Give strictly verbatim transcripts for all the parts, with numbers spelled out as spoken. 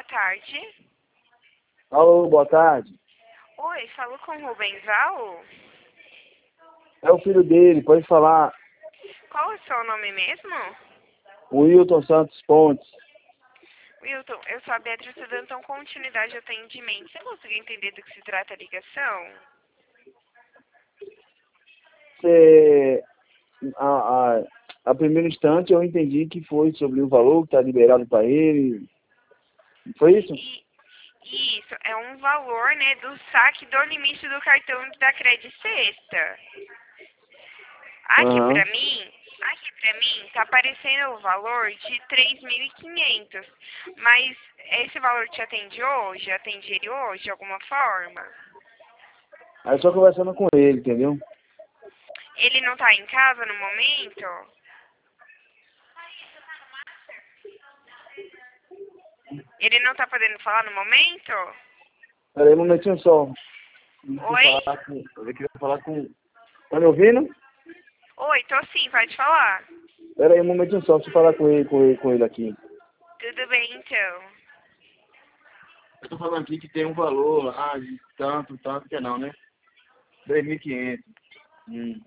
tarde. Alô, boa tarde. Oi, falo com o Rubensal? É o filho dele, pode falar. Qual é o seu nome mesmo? Wilton Santos Pontes. Wilton, eu sou a Beatriz, estou dando então continuidade ao atendimento. Você conseguiu entender do que se trata a ligação? Você, a, a, a primeiro instante eu entendi que foi sobre o valor que está liberado para ele. Foi isso? E, isso, é um valor, né, do saque do limite do cartão da Credit Sexta. Aqui Aham. pra mim, aqui pra mim, tá aparecendo o valor de três mil e quinhentos. Mas esse valor te atende hoje? Atende ele hoje, de alguma forma? Aí só conversando com ele, entendeu? Ele não tá em casa no momento? Ele não tá podendo falar no momento? Pera aí um momentinho só. Deixa eu Oi? falar com... Eu queria falar com... Tá me ouvindo? Oi, tô sim, pode falar. Pera aí um momentinho só, deixa eu falar com ele, com ele, com ele aqui. Tudo bem, então. Eu tô falando aqui que tem um valor lá de tanto, tanto que não, né? três mil e quinhentos. Hum.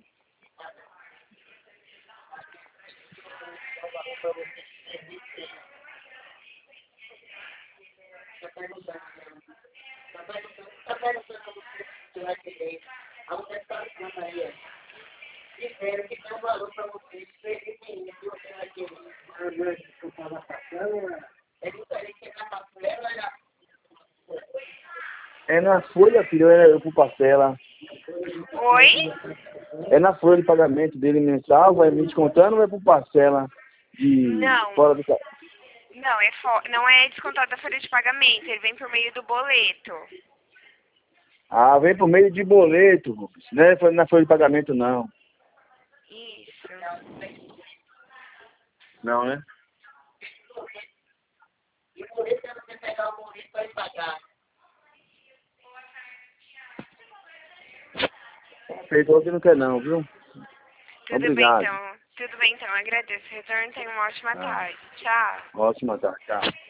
É na folha, filho, é por parcela. Oi? É na folha de pagamento dele mensal, vai me descontando ou é por parcela de Não. fora do ca- Não, é fo... não é descontado da folha de pagamento, ele vem por meio do boleto. Ah, vem por meio de boleto, Rubens. Não é na folha de pagamento, não. Isso. Não, né? Feito que não quer não, viu? Tudo bem, Obrigado. então. Tudo bem, então. Agradeço. Retorno, tenha uma ótima Ah, tarde. Tchau. ótima tarde. Tchau.